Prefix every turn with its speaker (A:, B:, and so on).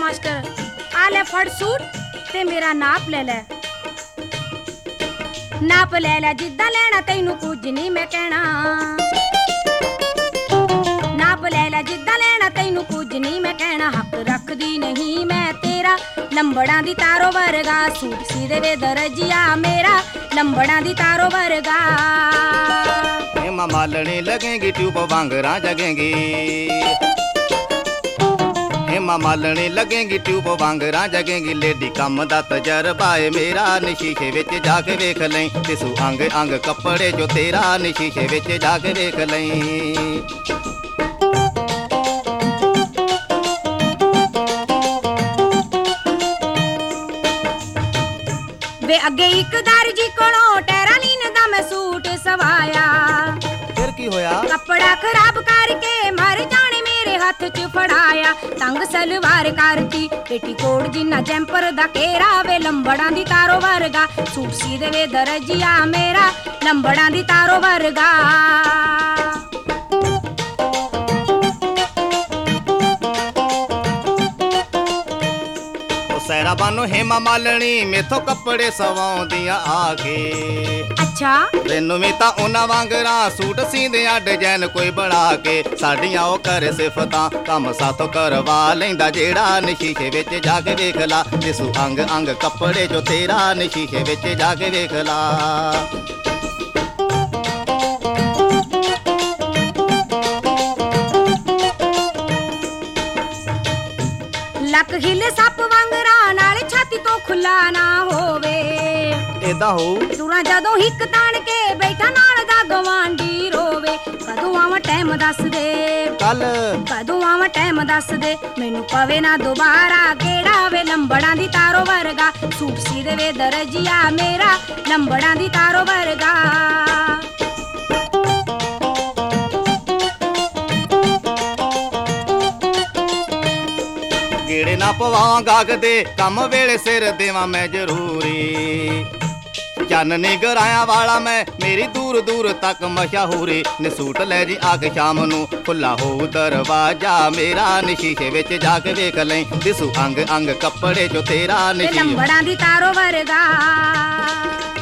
A: Master आ ले फड़ suit ते मेरा नाप ले ले। नाप ले ले जिद्दां लेना तैनू कुछ नहीं मैं कहना। नाप ले ले जिद्दां लेना तैनू कुछ नहीं मैं कहना। हक रखदी नहीं मैं तेरा लंबड़ा दी तारो वर्गा। सूट सी दे वे दरजिया मेरा लंबड़ा दी तारो वर्गा।
B: हेमा मालनी लगेंगी ट्यूब वांगरा जगेंगी। हेमा मालनी लगेंगी ट्यूब वांगरा जगेंगी। लेडी कम दा तजरबा है मेरा शीशे विच जाके वेख लई। दिसू अंग अंग कपड़े जो तेरा शीशे विच जाके वेख लई।
A: वे अगे एक दर्जी कोलों टैरालीन दा मैं सूट सवाया।
B: फिर की होया? कपड़ा
A: खराब करके मर जाने मेरे हाथ च फड़ाया। तंग सलवार करती पेटीकोट जिन्ना जैंपर दा घेरा। वे लंबड़ा दी तारो वर्गा। सूट सी दे वे दरजिया मेरा लंबड़ा दी तारो वर्गा।
B: सैरा बानो हेमा मालनी मेथों कपड़े सवाउंदियां आके।
A: अच्छा
B: तैनू भी तां उन्हां वांगरा सूट सींदियां डिजाइन कोई बना के। साडियां ओ करे सिफतां कम साथों करवा लैंदा जेड़ा शीशे विच जाके वेख ला। दिसू अंग अंग कपड़े जो तेरा शीशे विच जाके वेख ला।
A: लक हिले सप वांगरा नाले छाती तो खुला ना होवे।
B: एदा हो
A: दूरा जदों हिक तान के बैठा नाल दा गवांडी रोवे। कदों आवां टाइम दस दे
B: कल
A: कदों आवां टाइम दस दे मैनू पवे ना दोबारा केड़ा। वे लंबड़ा दी तारो वर्गा। सूट सी दे वे दरजिया मेरा लंबड़ा दी तारो वर्गा।
B: गेड़े ना पवावां गाग दे कम वेले सिर देवां मैं जरूरी। चाननी गराया वाला मैं मेरी दूर दूर तक मशहूरी। ने सूट ले जी आके शाम नू खुला हो दरवाजा मेरा शीशे विच जाके वेख लई। दिसू अंग अंग कपड़े जो तेरा
A: लंबड़ा दी तारो वर्गा।